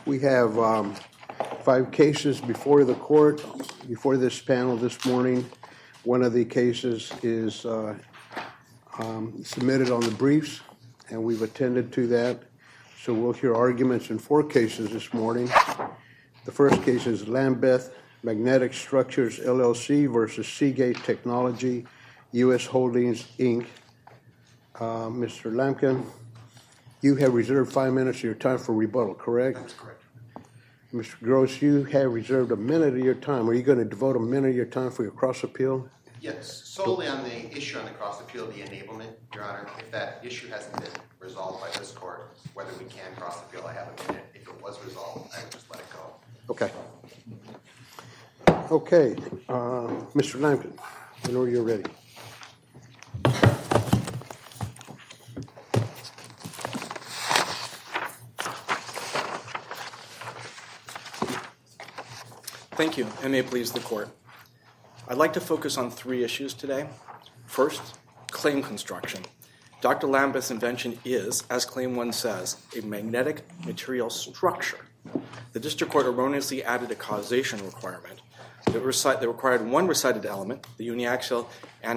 We have 5 cases before the court, before this panel this morning. One of the cases is submitted on the briefs, and we've attended to that. So we'll hear arguments in 4 cases this morning. The first case is Lambeth Magnetic Structures, LLC versus Seagate Technology, U.S. Holdings, Inc. Mr. Lampkin, you have reserved 5 minutes of your time for rebuttal, correct? That's correct. Mr. Gross, you have reserved a minute of your time. Are you going to devote a minute of your time for your cross-appeal? Yes, solely on the issue on the cross-appeal, the enablement, Your Honor. If that issue hasn't been resolved by this court, whether we can cross-appeal, I have a minute. If it was resolved, I would just let it go. Okay. Okay, Mr. Lampkin, whenever you're ready. Thank you, and may it please the court. I'd like to focus on 3 issues today. First, claim construction. Dr. Lambeth's invention is, as Claim 1 says, a magnetic material structure. The district court erroneously added a causation requirement that required one recited element, the uniaxial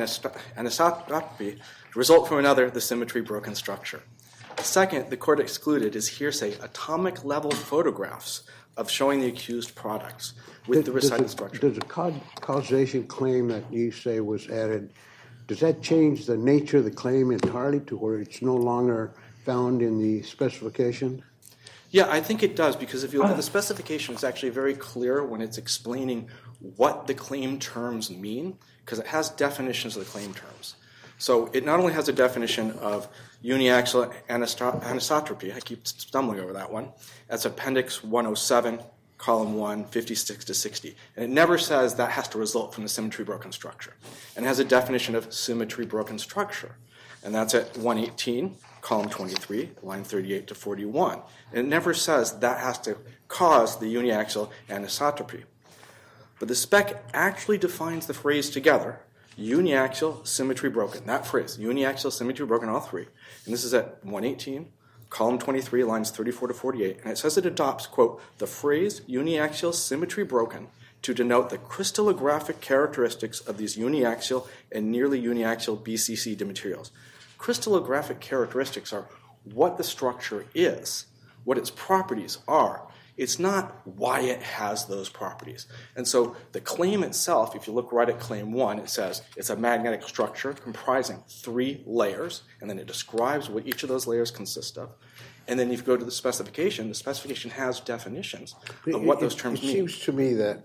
anisotropy, to result from another, the symmetry-broken structure. Second, the court excluded as hearsay atomic level photographs of showing the accused products with the recited structure. Does the causation claim that you say was added, does that change the nature of the claim entirely to where it's no longer found in the specification? Yeah, I think it does, because if you look at the specification, it's actually very clear when it's explaining what the claim terms mean, because it has definitions of the claim terms. So it not only has a definition of uniaxial anisotropy, I keep stumbling over that one, that's Appendix 107, Column 1, 56 to 60. And it never says that has to result from the symmetry-broken structure. And it has a definition of symmetry-broken structure. And that's at 118, Column 23, line 38 to 41. And it never says that has to cause the uniaxial anisotropy. But the spec actually defines the phrase together, uniaxial symmetry broken. That phrase, uniaxial symmetry broken, all 3. And this is at 118, column 23, lines 34 to 48. And it says it adopts, quote, the phrase uniaxial symmetry broken to denote the crystallographic characteristics of these uniaxial and nearly uniaxial BCC materials. Crystallographic characteristics are what the structure is, what its properties are. It's not why it has those properties. And so the claim itself, if you look right at Claim 1, it says it's a magnetic structure comprising 3 layers, and then it describes what each of those layers consist of. And then if you go to the specification has definitions of what those terms mean. It seems to me that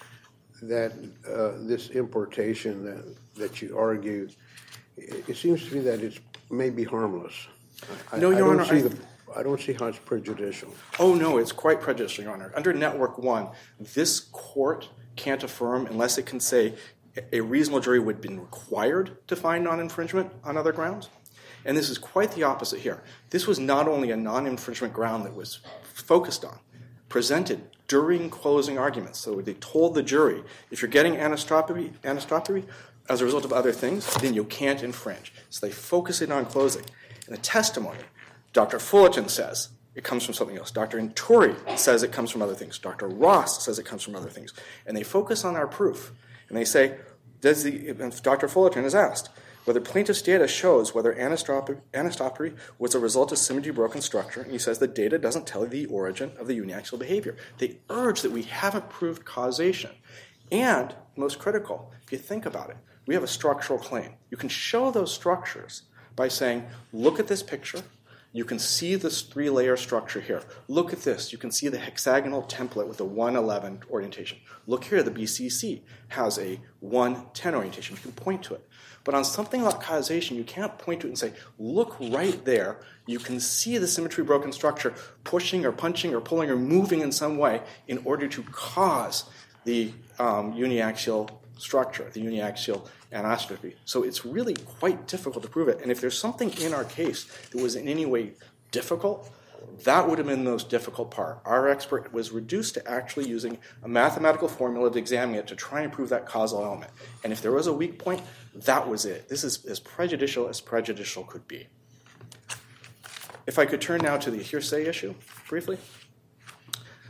this importation that you argue, it seems to me that it's maybe harmless. No, Your Honor. I don't see how it's prejudicial. Oh, no, it's quite prejudicial, Your Honor. Under Network 1, this court can't affirm unless it can say a reasonable jury would have been required to find non-infringement on other grounds. And this is quite the opposite here. This was not only a non-infringement ground that was focused on, presented during closing arguments. So they told the jury, if you're getting anisotropy as a result of other things, then you can't infringe. So they focus it on closing. In the testimony, Dr. Fullerton says it comes from something else. Dr. Inturi says it comes from other things. Dr. Ross says it comes from other things. And they focus on our proof. And they say, Dr. Fullerton is asked whether plaintiff's data shows whether anisotropy was a result of symmetry-broken structure. And he says the data doesn't tell you the origin of the uniaxial behavior. They urge that we haven't proved causation. And, most critical, if you think about it, we have a structural claim. You can show those structures by saying, look at this picture. You can see this 3-layer structure here. Look at this. You can see the hexagonal template with a 111 orientation. Look here, the BCC has a 110 orientation. You can point to it. But on something like causation, you can't point to it and say, look right there. You can see the symmetry-broken structure pushing or punching or pulling or moving in some way in order to cause the uniaxial structure, the uniaxial anisotropy. So it's really quite difficult to prove it. And if there's something in our case that was in any way difficult, that would have been the most difficult part. Our expert was reduced to actually using a mathematical formula to examine it to try and prove that causal element. And if there was a weak point, that was it. This is as prejudicial could be. If I could turn now to the hearsay issue briefly.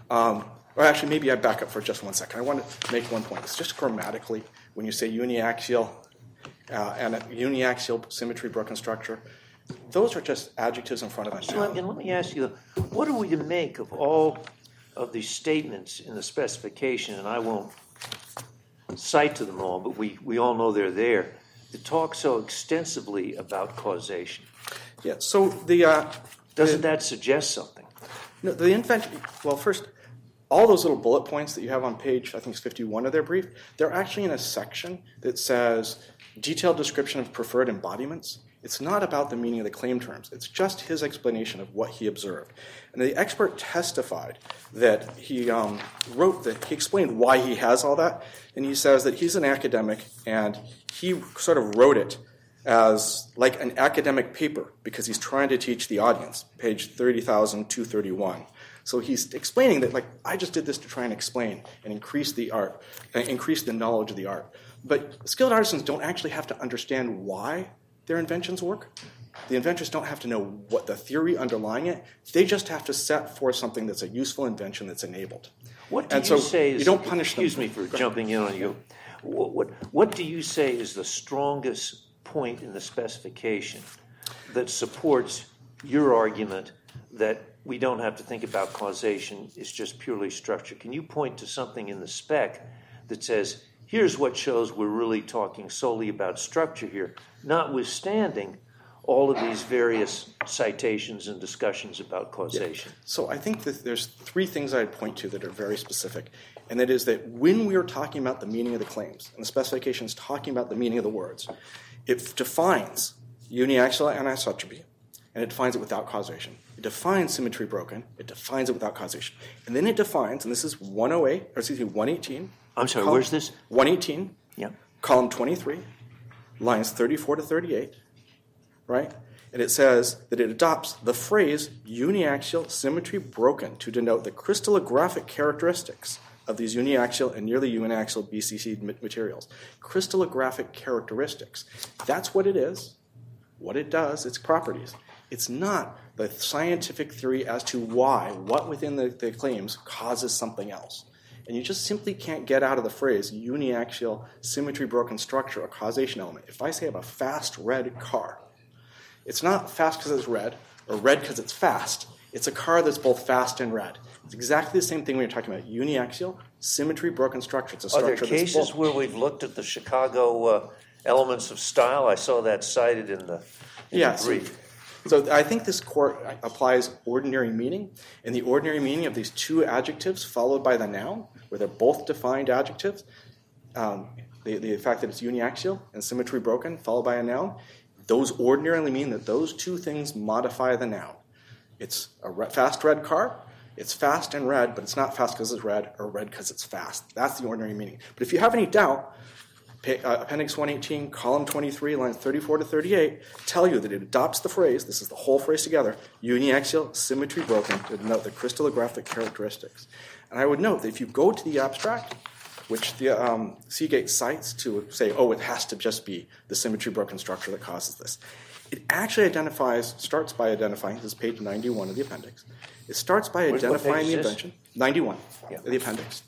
Or actually, maybe I back up for just 1 second. I want to make one point. It's just grammatically, when you say uniaxial and a uniaxial symmetry broken structure, those are just adjectives in front of a noun. And let me ask you, what are we to make of all of these statements in the specification? And I won't cite to them all, but we all know they're there. That talk so extensively about causation. Yeah. So Doesn't that suggest something? No, the invention. Well, first, all those little bullet points that you have on page, I think it's 51 of their brief, they're actually in a section that says detailed description of preferred embodiments. It's not about the meaning of the claim terms. It's just his explanation of what he observed. And the expert testified that he he explained why he has all that, and he says that he's an academic and he sort of wrote it as like an academic paper because he's trying to teach the audience, page 30,231. So he's explaining that, like, I just did this to try and explain and increase the art, increase the knowledge of the art. But skilled artisans don't actually have to understand why their inventions work. The inventors don't have to know what the theory underlying it. They just have to set forth something that's a useful invention that's enabled. What do you say is, you don't punish them. Excuse me for jumping in on you. What do you say is the strongest point in the specification that supports your argument that we don't have to think about causation, it's just purely structure? Can you point to something in the spec that says, here's what shows we're really talking solely about structure here, notwithstanding all of these various citations and discussions about causation? Yeah. So I think that there's three things I'd point to that are very specific, and that is that when we are talking about the meaning of the claims, and the specification is talking about the meaning of the words, it defines uniaxial anisotropy, and it defines it without causation. It defines symmetry broken. It defines it without causation. And then it defines, and this is 118. I'm sorry, where's this? 118, Yeah. column 23, lines 34 to 38, right? And it says that it adopts the phrase uniaxial symmetry broken to denote the crystallographic characteristics of these uniaxial and nearly uniaxial BCC materials. Crystallographic characteristics. That's what it is, what it does, its properties. It's not the scientific theory as to why, what within the claims causes something else. And you just simply can't get out of the phrase uniaxial symmetry broken structure a causation element. If I say I have a fast red car, it's not fast because it's red or red because it's fast. It's a car that's both fast and red. It's exactly the same thing when you're talking about uniaxial symmetry broken structure. It's a structure Are there cases where we've looked at the Chicago elements of style? I saw that cited in the brief. So I think this court applies ordinary meaning, and the ordinary meaning of these two adjectives followed by the noun, where they're both defined adjectives, the fact that it's uniaxial and symmetry broken followed by a noun, those ordinarily mean that those two things modify the noun. It's a fast red car. It's fast and red, but it's not fast because it's red or red because it's fast. That's the ordinary meaning. But if you have any doubt, Appendix 118, column 23, lines 34 to 38, tell you that it adopts the phrase, this is the whole phrase together, uniaxial symmetry broken to denote the crystallographic characteristics. And I would note that if you go to the abstract, which the Seagate cites to say, oh, it has to just be the symmetry broken structure that causes this, it actually starts by identifying, this is page 91 of the appendix, it starts by identifying the invention, 91 of the appendix.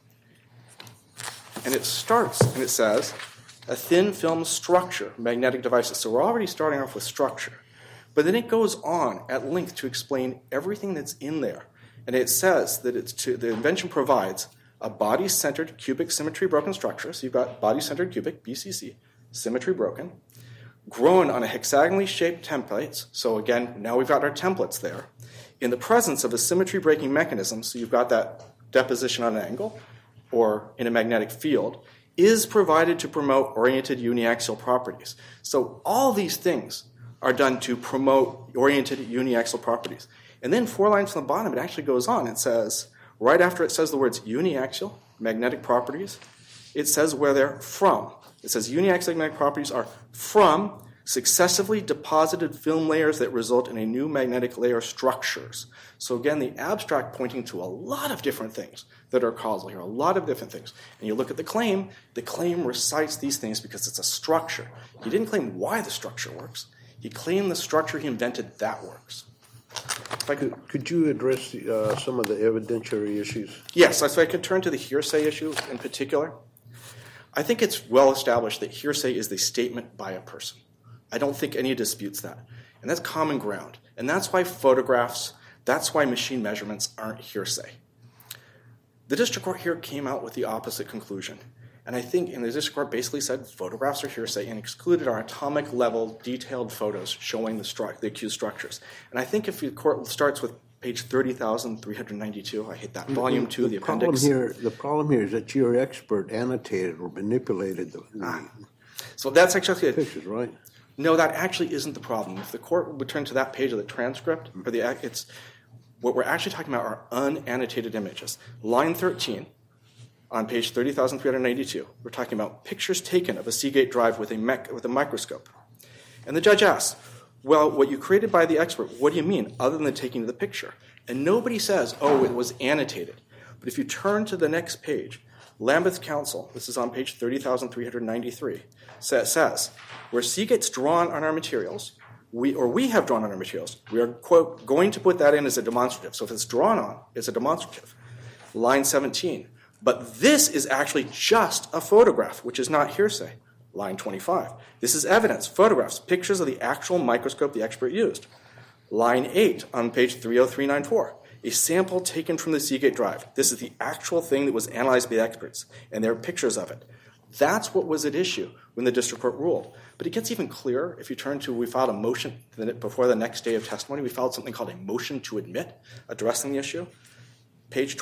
And it starts, and it says, a thin film structure, magnetic devices. So we're already starting off with structure. But then it goes on at length to explain everything that's in there. And it says that the invention provides a body-centered cubic symmetry broken structure. So you've got body-centered cubic, BCC, symmetry broken, grown on a hexagonally shaped templates. So again, now we've got our templates there. In the presence of a symmetry breaking mechanism, so you've got that deposition on an angle, or in a magnetic field, is provided to promote oriented uniaxial properties. So all these things are done to promote oriented uniaxial properties. And then 4 lines from the bottom, it actually goes on. It says, right after it says the words uniaxial magnetic properties, it says where they're from. It says uniaxial magnetic properties are from successively deposited film layers that result in a new magnetic layer structures. So again, the abstract pointing to a lot of different things that are causal here, a lot of different things. And you look at the claim recites these things because it's a structure. He didn't claim why the structure works. He claimed the structure he invented that works. If I could, Could you address some of the evidentiary issues? yes, so I could turn to the hearsay issue in particular. I think it's well established that hearsay is the statement by a person. I don't think any disputes that. And that's common ground. And that's why photographs, that's why machine measurements aren't hearsay. The district court here came out with the opposite conclusion. And I think the district court basically said photographs are hearsay and excluded our atomic level detailed photos showing the accused structures. And I think if the court starts with page 30,392, I hate that, volume 2, the appendix. The problem here is that your expert annotated or manipulated the So that's actually pictures, right? No, that actually isn't the problem. If the court would turn to that page of the transcript, or it's what we're actually talking about are unannotated images. Line 13 on page 30,392, we're talking about pictures taken of a Seagate drive with a microscope. And the judge asks, well, what you created by the expert, what do you mean, other than taking the picture? And nobody says, oh, it was annotated. But if you turn to the next page, Lambeth Counsel, this is on page 30,393, says, where Seagate's drawn on our materials, we have drawn on our materials, we are, quote, going to put that in as a demonstrative. So if it's drawn on, it's a demonstrative. Line 17, but this is actually just a photograph, which is not hearsay. Line 25, this is evidence, photographs, pictures of the actual microscope the expert used. Line 8 on page 30394, a sample taken from the Seagate drive. This is the actual thing that was analyzed by the experts, and there are pictures of it. That's what was at issue when the district court ruled. But it gets even clearer if you turn to, we filed a motion before the next day of testimony. We filed something called a motion to admit, addressing the issue. Page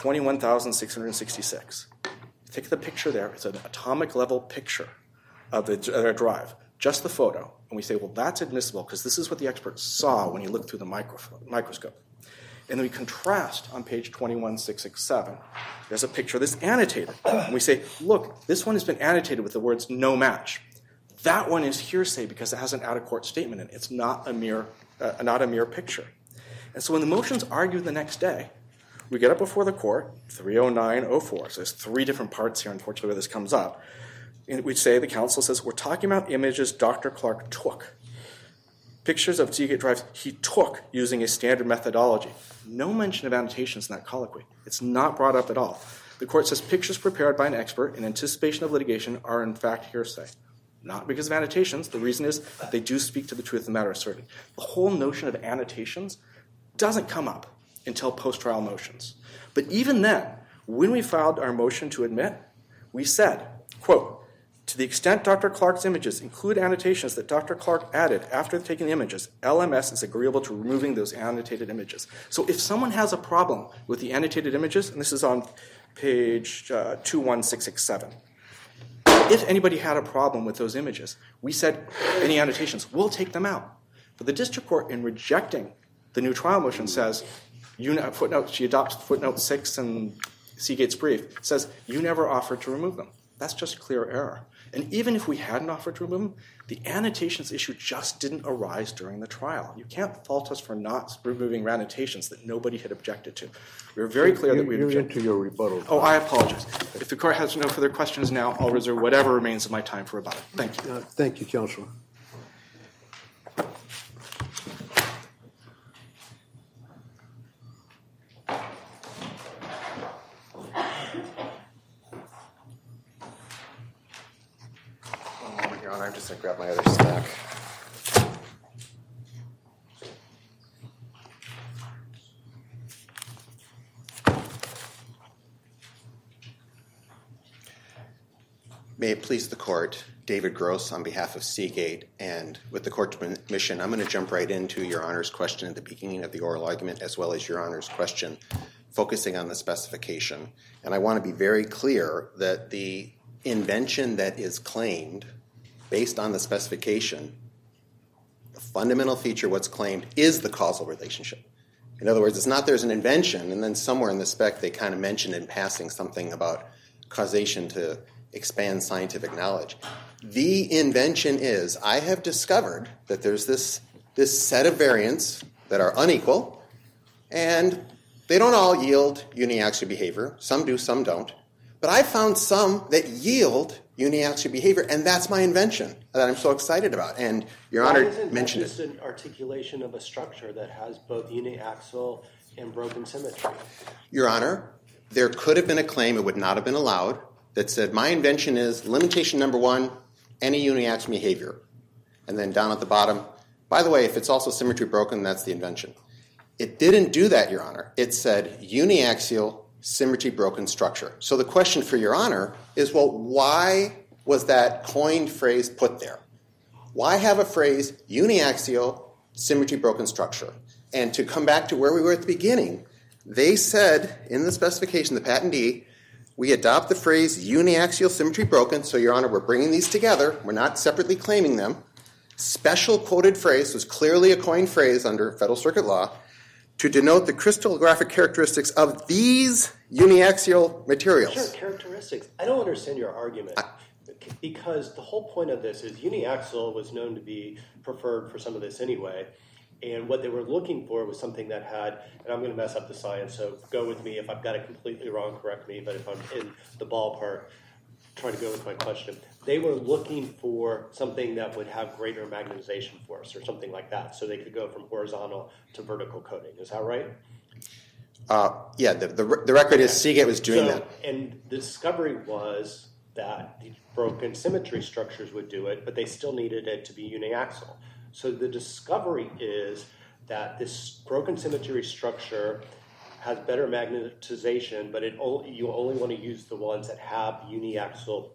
21,666. Take the picture there. It's an atomic level picture of the drive, just the photo. And we say, well, that's admissible because this is what the expert saw when he looked through the microscope. And then we contrast on page 21,667. There's a picture that's annotated. And we say, look, this one has been annotated with the words no match. That one is hearsay because it has an out-of-court statement in it. It's not a mere picture. And so when the motion's argued the next day, we get up before the court, 30904. So there's 3 different parts here, unfortunately, where this comes up. And we say, the counsel says, we're talking about images Dr. Clark took. Pictures of Seagate drives he took using a standard methodology. No mention of annotations in that colloquy. It's not brought up at all. The court says pictures prepared by an expert in anticipation of litigation are in fact hearsay. Not because of annotations. The reason is they do speak to the truth of the matter asserted. The whole notion of annotations doesn't come up until post-trial motions. But even then, when we filed our motion to admit, we said, quote, to the extent Dr. Clark's images include annotations that Dr. Clark added after taking the images, LMS is agreeable to removing those annotated images. So if someone has a problem with the annotated images, and this is on page 21667, if anybody had a problem with those images, we said, any annotations, we'll take them out. But the district court, in rejecting the new trial motion, says, she adopts footnote 6 in Seagate's brief, says, you never offered to remove them. That's just clear error. And even if we hadn't offered to remove them, the annotations issue just didn't arise during the trial. You can't fault us for not removing annotations that nobody had objected to. We were very clear that we You're objected. into your rebuttal. Oh, I apologize. If the court has no further questions now, I'll reserve whatever remains of my time for rebuttal. Thank you. Thank you, Counselor. One moment, Your Honor. I'm just going to grab my other stack. May it please the court, David Gross on behalf of Seagate, and with the court's permission, I'm going to jump right into Your Honor's question at the beginning of the oral argument, as well as Your Honor's question focusing on the specification. And I want to be very clear that the invention that is claimed based on the specification, the fundamental feature what's claimed is the causal relationship. In other words, it's not there's an invention and then somewhere in the spec they kind of mention in passing something about causation to expand scientific knowledge. The invention is, I have discovered that there's this set of variants that are unequal, and they don't all yield uniaxial behavior. Some do, some don't. but I found some that yield uniaxial behavior, and that's my invention that I'm so excited about. And Your Honor mentioned it. Why isn't that just an articulation of a structure that has both uniaxial and broken symmetry? Your Honor, there could have been a claim, it would not have been allowed, that said my invention is limitation number 1, any uniaxial behavior. And then down at the bottom, by the way, if it's also symmetry broken, that's the invention. It didn't do that, Your Honor. It said uniaxial symmetry broken structure. So the question for Your Honor is, well, why was that coined phrase put there? Why have a phrase uniaxial symmetry broken structure? And to come back to where we were at the beginning, they said in the specification, the patentee, we adopt the phrase uniaxial symmetry broken. So, Your Honor, we're bringing these together. We're not separately claiming them. Special quoted phrase was clearly a coined phrase under Federal Circuit law to denote the crystallographic characteristics of these uniaxial materials. Sure, characteristics. I don't understand your argument because the whole point of this is uniaxial was known to be preferred for some of this anyway. And what they were looking for was something that had, and I'm going to mess up the science, so go with me. If I've got it completely wrong, correct me. But if I'm in the ballpark, try to go with my question. They were looking for something that would have greater magnetization force or something like that, so they could go from horizontal to vertical coating. Is that right? Yeah, the record is Seagate was doing that. And the discovery was that the broken symmetry structures would do it, but they still needed it to be uniaxial. So the discovery is that this broken symmetry structure has better magnetization, but you only want to use the ones that have uniaxial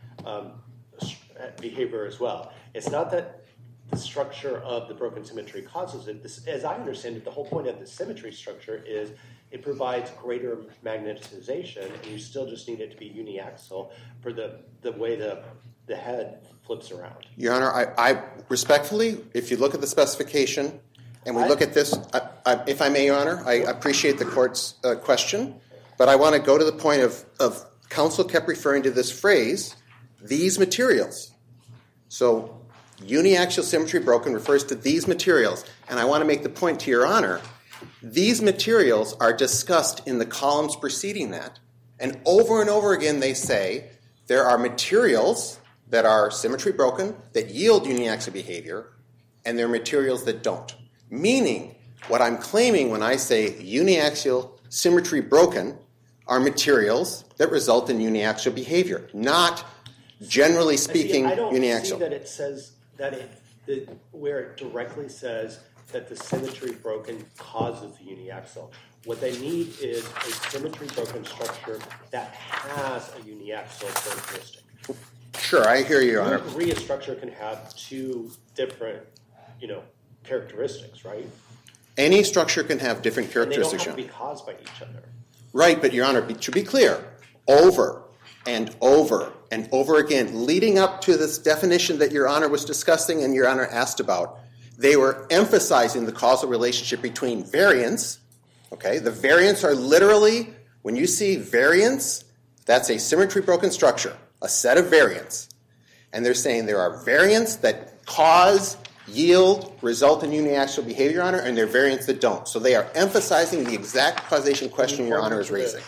behavior as well. It's not that the structure of the broken symmetry causes it. This, as I understand it, the whole point of the symmetry structure is it provides greater magnetization, and you still just need it to be uniaxial for the way the head flips around. Your Honor, I respectfully, if you look at the specification and we look at this, if I may, Your Honor, I appreciate the court's question, but I want to go to the point of counsel kept referring to this phrase, these materials. So uniaxial symmetry broken refers to these materials, and I want to make the point to Your Honor, these materials are discussed in the columns preceding that, and over again they say there are materials that are symmetry broken, that yield uniaxial behavior, and there are materials that don't. Meaning, what I'm claiming when I say uniaxial symmetry broken are materials that result in uniaxial behavior, not generally speaking uniaxial. I don't see that it says where it directly says that the symmetry broken causes the uniaxial. What they need is a symmetry broken structure that has a uniaxial characteristic. Sure, I hear you, Your Honor. Every structure can have two different, characteristics, right? Any structure can have different characteristics. And they don't have to be caused by each other. Right, but Your Honor, to be clear, over and over and over again, leading up to this definition that Your Honor was discussing and Your Honor asked about, they were emphasizing the causal relationship between variants. Okay, the variants are literally, when you see variants, that's a symmetry broken structure, a set of variants. And they're saying there are variants that cause, yield, result in uniaxial behavior, Your Honor, and there are variants that don't. So they are emphasizing the exact causation question Your Honor is raising.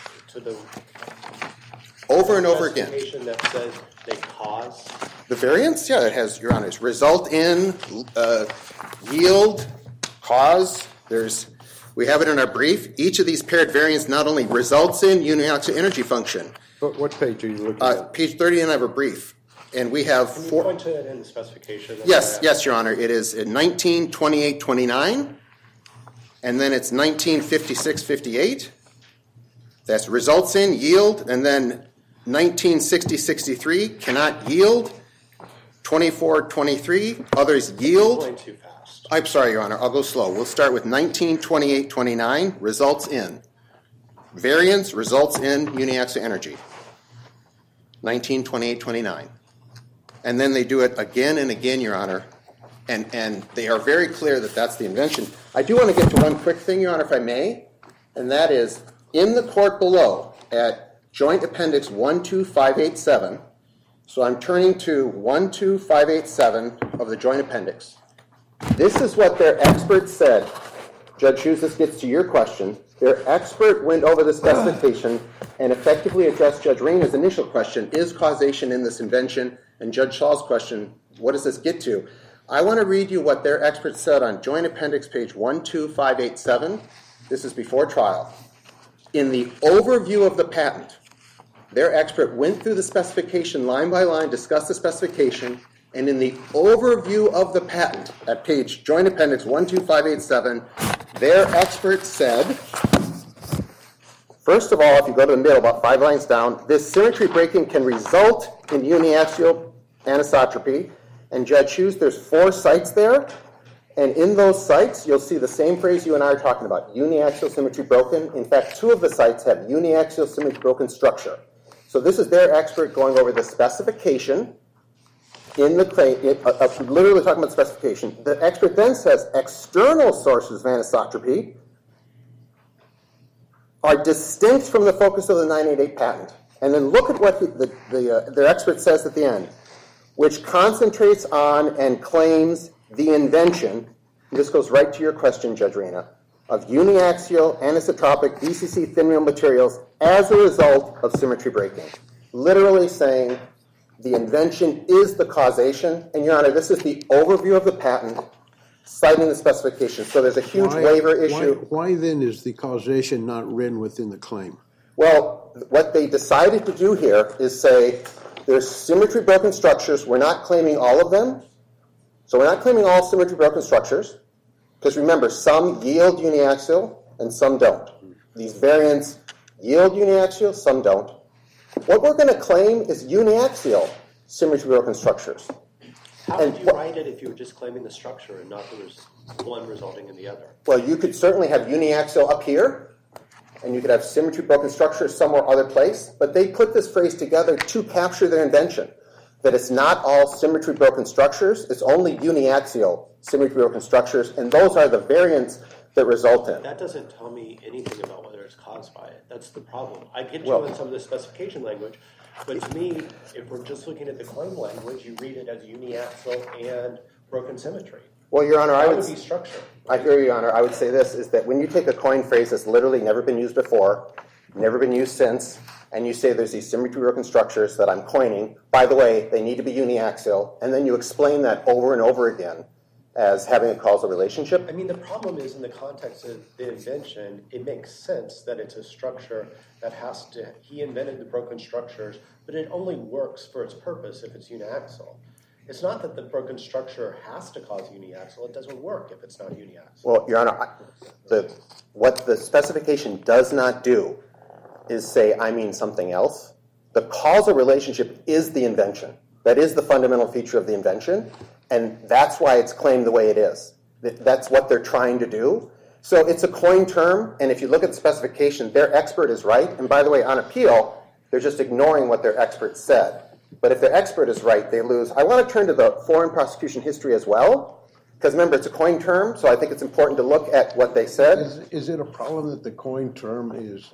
Over and over again. That says they cause? The variants? Yeah, it has, Your Honors. Result in, yield, cause. We have it in our brief. Each of these paired variants not only results in uniaxial energy function. What page are you looking at? Page 30 and I have a brief. And we have Can you four. point to it in the specification? Yes, Your Honor. It is in 1928-29, and then it's 1956-58. That's results in, yield, and then 1960-63, cannot yield. 24-23, others yield. You're going too fast. I'm sorry, Your Honor. I'll go slow. We'll start with 1928-29, results in. Variance results in uniaxial energy. 1928-29. And then they do it again and again, Your Honor, and they are very clear that that's the invention. I do want to get to one quick thing, Your Honor, if I may, and that is in the court below at Joint Appendix 12587. So I'm turning to 12587 of the Joint Appendix. This is what their expert said. Judge Hughes, this gets to your question. Their expert went over the specification and effectively addressed Judge Rayna's initial question, is causation in this invention? And Judge Shaw's question, what does this get to? I want to read you what their expert said on Joint Appendix page 12587. This is before trial. In the overview of the patent, their expert went through the specification line by line, discussed the specification, and in the overview of the patent at page Joint Appendix 12587, their expert said, first of all, if you go to the middle, about 5 lines down, this symmetry breaking can result in uniaxial anisotropy. And Judge Hughes, there's 4 sites there. And in those sites, you'll see the same phrase you and I are talking about, uniaxial symmetry broken. In fact, 2 of the sites have uniaxial symmetry broken structure. So this is their expert going over the specification in the claim, literally talking about the specification. The expert then says external sources of anisotropy are distinct from the focus of the 988 patent. And then look at what their expert says at the end, which concentrates on and claims the invention, and this goes right to your question, Judge Rayna, of uniaxial anisotropic BCC thin real materials as a result of symmetry breaking. Literally saying the invention is the causation. And, Your Honor, this is the overview of the patent, citing the specification. So there's a huge waiver issue. Why then is the causation not written within the claim? Well, what they decided to do here is say there's symmetry broken structures. We're not claiming all of them. So we're not claiming all symmetry broken structures. Because remember, some yield uniaxial and some don't. These variants yield uniaxial, some don't. What we're going to claim is uniaxial symmetry broken structures. How would you write it if you were just claiming the structure and not the one resulting in the other? Well, you could certainly have uniaxial up here, and you could have symmetry broken structures somewhere other place, but they put this phrase together to capture their invention, that it's not all symmetry broken structures, it's only uniaxial symmetry broken structures, and those are the variants that result in. That doesn't tell me anything about whether it's caused by it. That's the problem. I get you in some of the specification language, but to me, if we're just looking at the claim language, you read it as uniaxial and broken symmetry. Well, Your Honor, That would be structure. I hear you, Your Honor. I would say this, is that when you take a coin phrase that's literally never been used before, never been used since, and you say there's these symmetry broken structures that I'm coining, by the way, they need to be uniaxial, and then you explain that over and over again as having a causal relationship. I mean, the problem is in the context of the invention, it makes sense that it's a structure that has to, he invented the broken structures, but it only works for its purpose if it's uniaxial. It's not that the broken structure has to cause uniaxial. It doesn't work if it's not uniaxial. Well, Your Honor, what the specification does not do is say, I mean something else. The causal relationship is the invention. That is the fundamental feature of the invention, and that's why it's claimed the way it is. That's what they're trying to do. So it's a coin term, and if you look at the specification, their expert is right. And by the way, on appeal, they're just ignoring what their expert said. But if their expert is right, they lose. I want to turn to the foreign prosecution history as well, because remember, it's a coin term, so I think it's important to look at what they said. Is it a problem that the coin term is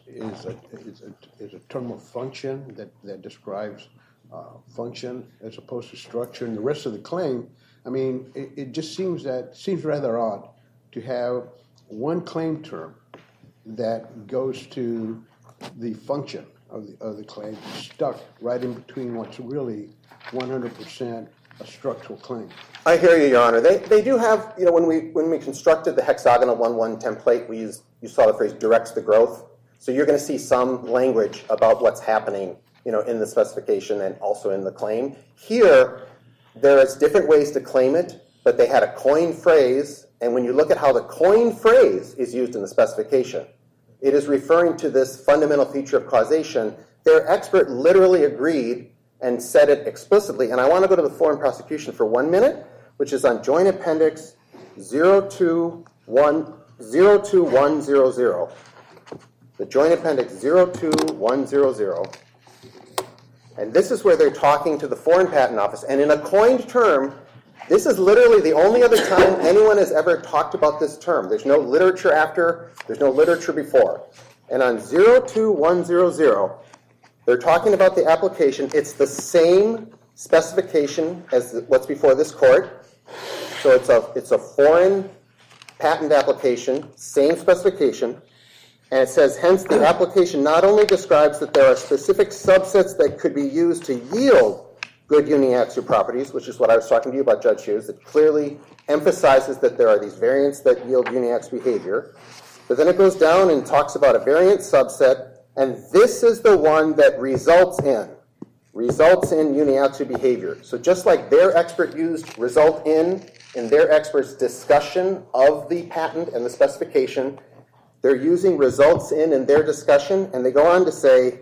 a term of function that describes function as opposed to structure? And the rest of the claim, I mean, it just seems rather odd to have one claim term that goes to the function of the claim stuck right in between what's really 100% a structural claim. I hear you, Your Honor. They do have, when we constructed the hexagonal 1-1 template, you saw the phrase directs the growth. So you're going to see some language about what's happening, in the specification and also in the claim. Here, there is different ways to claim it, but they had a coin phrase, and when you look at how the coin phrase is used in the specification, it is referring to this fundamental feature of causation. Their expert literally agreed and said it explicitly. And I want to go to the foreign prosecution for 1 minute, which is on Joint Appendix 02100. The Joint Appendix 02100. And this is where they're talking to the Foreign Patent Office. And in a coined term, this is literally the only other time anyone has ever talked about this term. There's no literature after, there's no literature before. And on 02100, they're talking about the application. It's the same specification as what's before this court. So it's a foreign patent application, same specification. And it says, hence the application not only describes that there are specific subsets that could be used to yield good uniaxial properties, which is what I was talking to you about, Judge Hughes, that clearly emphasizes that there are these variants that yield uniax behavior. But then it goes down and talks about a variant subset, and this is the one that results in uniaxial behavior. So just like their expert used result in their expert's discussion of the patent and the specification, they're using results in their discussion, and they go on to say,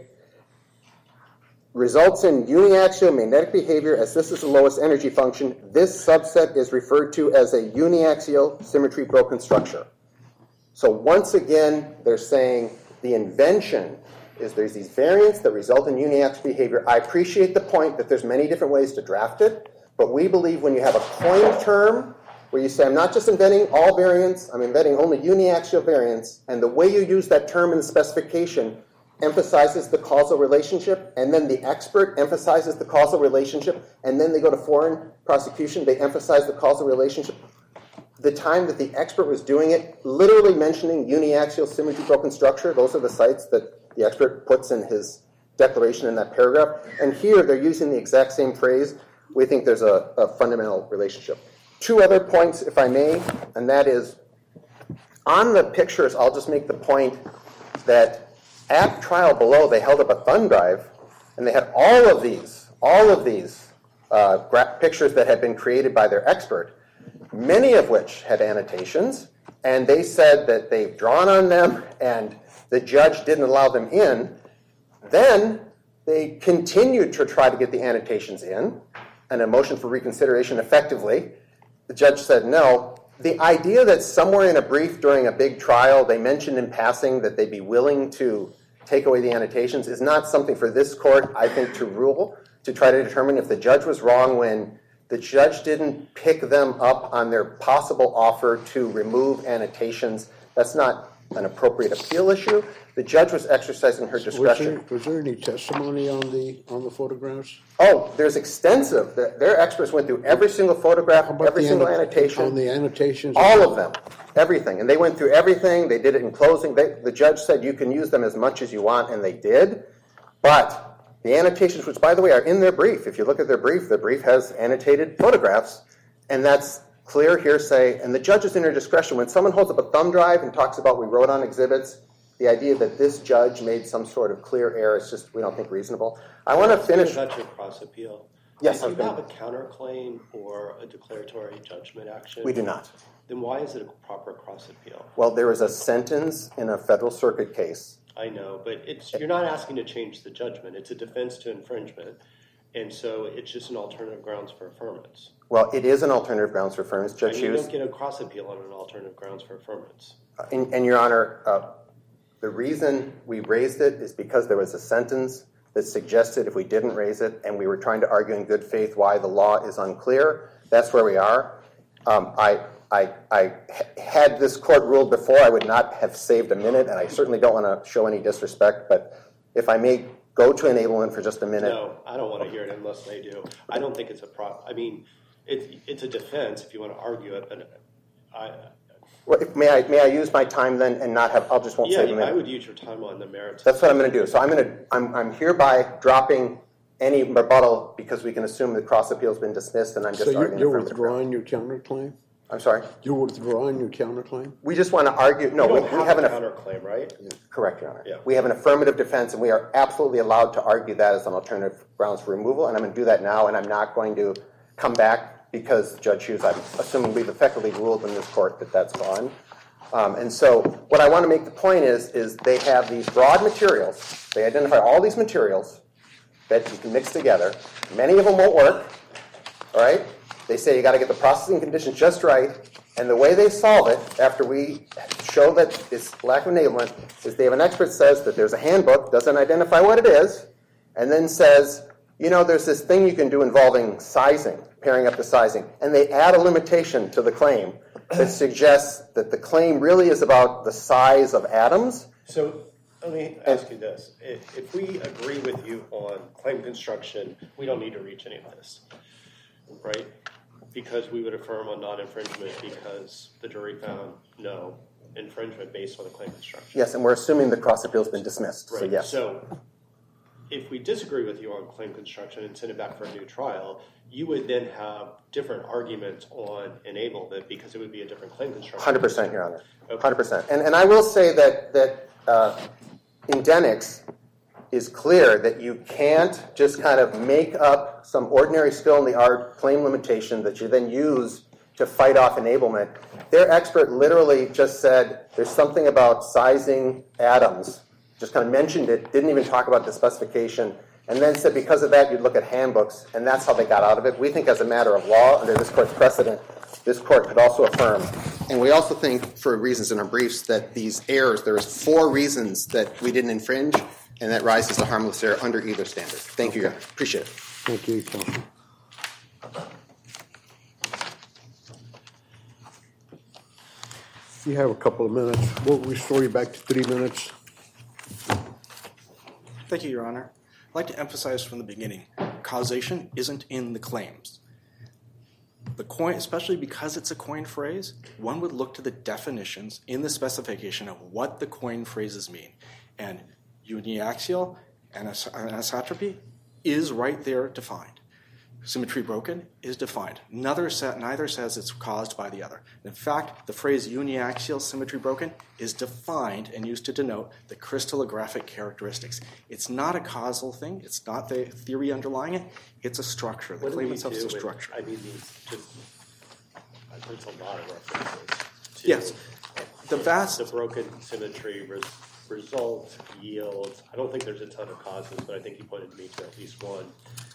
results in uniaxial magnetic behavior as this is the lowest energy function. This subset is referred to as a uniaxial symmetry broken structure. So once again, they're saying the invention is there's these variants that result in uniaxial behavior. I appreciate the point that there's many different ways to draft it, but we believe when you have a coined term where you say, I'm not just inventing all variants, I'm inventing only uniaxial variants, and the way you use that term in the specification emphasizes the causal relationship, and then the expert emphasizes the causal relationship, and then they go to foreign prosecution, they emphasize the causal relationship. The time that the expert was doing it, literally mentioning uniaxial symmetry broken structure, those are the sites that the expert puts in his declaration in that paragraph. And here they're using the exact same phrase. We think there's a fundamental relationship. Two other points, if I may, and that is, on the pictures, I'll just make the point that at trial below, they held up a thumb drive, and they had all of these pictures that had been created by their expert, many of which had annotations, and they said that they've drawn on them, and the judge didn't allow them in. Then they continued to try to get the annotations in, and a motion for reconsideration effectively. The judge said no. The idea that somewhere in a brief during a big trial they mentioned in passing that they'd be willing to take away the annotations is not something for this court, I think, to rule, to try to determine if the judge was wrong when the judge didn't pick them up on their possible offer to remove annotations. That's not an appropriate appeal issue. The judge was exercising her discretion. Was there any testimony on the photographs? Oh, there's extensive. Their experts went through every single photograph, every single annotation. On the annotations? All of them. Everything. And they went through everything. They did it in closing. The judge said you can use them as much as you want, and they did. But the annotations, which, by the way, are in their brief. If you look at their brief has annotated photographs, and that's clear hearsay. And the judge is in her discretion. When someone holds up a thumb drive and talks about we wrote on exhibits, the idea that this judge made some sort of clear error is just, we don't think, reasonable. I want to finish. About your cross appeal. Yes. Do you have a counterclaim or a declaratory judgment action? We do not. Then why is it a proper cross appeal? Well, there is a sentence in a federal circuit case. I know, but you're not asking to change the judgment. It's a defense to infringement, and so it's just an alternative grounds for affirmance. Well, it is an alternative grounds for affirmance, Judge You Hughes. don't get a cross appeal on an alternative grounds for affirmance. And Your Honor, the reason we raised it is because there was a sentence that suggested if we didn't raise it and we were trying to argue in good faith why the law is unclear, that's where we are. I had this court ruled before, I would not have saved a minute, and I certainly don't want to show any disrespect, but if I may go to enablement for just a minute. No, I don't want to hear it unless they do. I don't think it's a problem. I mean, it's a defense if you want to argue it, but May I use my time then and not have? Won't save a minute. I would use your time on the merits. That's what I'm going to do. So I'm hereby dropping any rebuttal because we can assume the cross appeal has been dismissed, and I'm just arguing. So you're withdrawing your counterclaim? I'm sorry. You're withdrawing your counterclaim? We just want to argue. No, we have a counterclaim, right? Correct, Your Honor. Yeah. We have an affirmative defense, and we are absolutely allowed to argue that as an alternative grounds for removal, and I'm going to do that now, and I'm not going to come back because, Judge Hughes, I'm assuming we've effectively ruled in this court that that's gone. And so what I want to make the point is they have these broad materials. They identify all these materials that you can mix together. Many of them won't work, all right? They say you got to get the processing conditions just right. And the way they solve it, after we show that it's lack of enablement, is they have an expert says that there's a handbook, doesn't identify what it is, and then says, you know, there's this thing you can do involving sizing, pairing up the sizing. And they add a limitation to the claim that suggests that the claim really is about the size of atoms. So let me ask you this. If we agree with you on claim construction, we don't need to reach any of this, right? Because we would affirm on non-infringement because the jury found no infringement based on the claim construction. Yes, and we're assuming the cross appeal has been dismissed. Right. So yes. So if we disagree with you on claim construction and send it back for a new trial, you would then have different arguments on enablement because it would be a different claim construction. 100%, Your Honor. Okay. 100%. And I will say that Indenix is clear that you can't just kind of make up some ordinary skill in the art claim limitation that you then use to fight off enablement. Their expert literally just said there's something about sizing atoms, just kind of mentioned it, didn't even talk about the specification, and then said because of that you'd look at handbooks, and that's how they got out of it. We think as a matter of law, under this court's precedent, this court could also affirm. And we also think, for reasons in our briefs, that these errors, there's 4 reasons that we didn't infringe, and that rises to harmless error under either standard. Thank you, Your Honor. Appreciate it. Thank you, counsel. You have a couple of minutes. We'll restore you back to 3 minutes. Thank you, Your Honor. I'd like to emphasize from the beginning, causation isn't in the claims. The coin, especially because it's a coined phrase, one would look to the definitions in the specification of what the coined phrases mean. And uniaxial and anisotropy is right there defined. Symmetry broken is defined. Neither says it's caused by the other. In fact, the phrase uniaxial symmetry broken is defined and used to denote the crystallographic characteristics. It's not a causal thing. It's not the theory underlying it. It's a structure. The claim itself is a structure. There's a lot of references to Yes. The broken symmetry results, yields. I don't think there's a ton of causes, but I think you pointed me to at least one.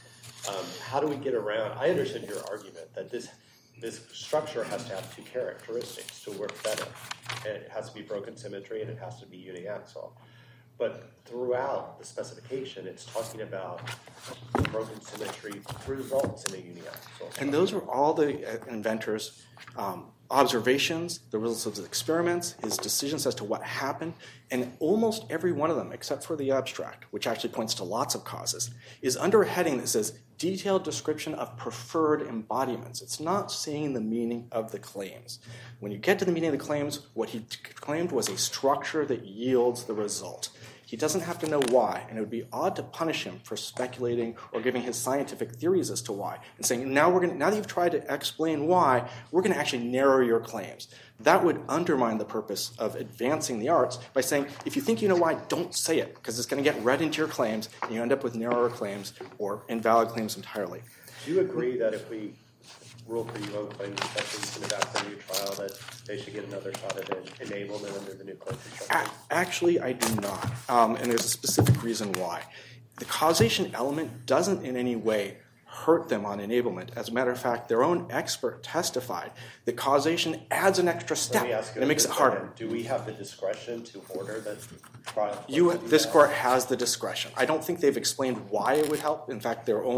How do we get around? I understand your argument that this structure has to have 2 characteristics to work better. And it has to be broken symmetry and it has to be uniaxial. But throughout the specification, it's talking about broken symmetry results in a uniaxial structure. And those are all the inventor's observations, the results of his experiments, his decisions as to what happened, and almost every one of them, except for the abstract, which actually points to lots of causes, is under a heading that says detailed description of preferred embodiments. It's not saying the meaning of the claims. When you get to the meaning of the claims, what he claimed was a structure that yields the result. He doesn't have to know why, and it would be odd to punish him for speculating or giving his scientific theories as to why, and saying, now that you've tried to explain why, we're going to actually narrow your claims. That would undermine the purpose of advancing the arts by saying, if you think you know why, don't say it, because it's going to get read into your claims, and you end up with narrower claims or invalid claims entirely. Do you agree that if we rule for you on claim construction, send it back for a new trial, that they should get another shot at enablement under the new claim construction? Actually, I do not, and there's a specific reason why. The causation element doesn't in any way hurt them on enablement. As a matter of fact, their own expert testified that causation adds an extra step, and it makes it harder. Do we have the discretion to order the trial? This court has the discretion. I don't think they've explained why it would help. In fact, their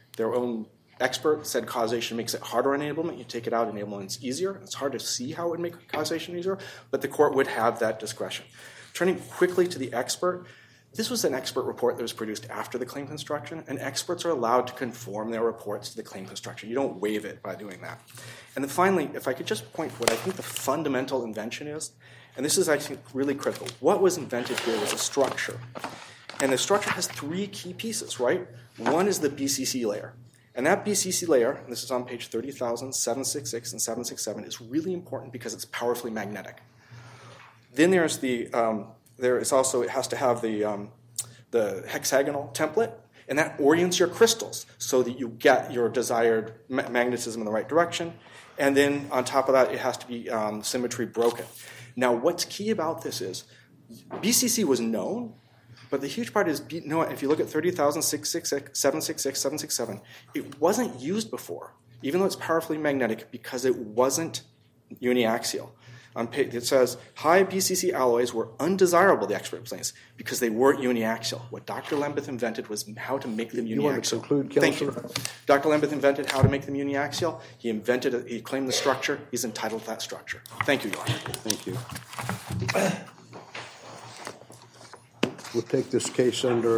own expert said causation makes it harder on enablement. You take it out, enablement's easier. It's hard to see how it would make causation easier, but the court would have that discretion. Turning quickly to the expert, this was an expert report that was produced after the claim construction, and experts are allowed to conform their reports to the claim construction. You don't waive it by doing that. And then finally, if I could just point what I think the fundamental invention is, and this is, I think, really critical. What was invented here was a structure. And the structure has 3 key pieces, right? One is the BCC layer. And that BCC layer, and this is on page 30,766 and 767, is really important because it's powerfully magnetic. Then there's it has to have the hexagonal template, and that orients your crystals so that you get your desired magnetism in the right direction. And then on top of that, it has to be symmetry broken. Now, what's key about this is BCC was known, but the huge part is, if you look at 30,766, 767, it wasn't used before, even though it's powerfully magnetic, because it wasn't uniaxial. It says, high BCC alloys were undesirable, the expert explains, because they weren't uniaxial. What Dr. Lambeth invented was how to make them uniaxial. You want to conclude, Counselor? Thank you. Dr. Lambeth invented how to make them uniaxial. He claimed the structure. He's entitled to that structure. Thank you, Your Honor. Thank you. We'll take this case under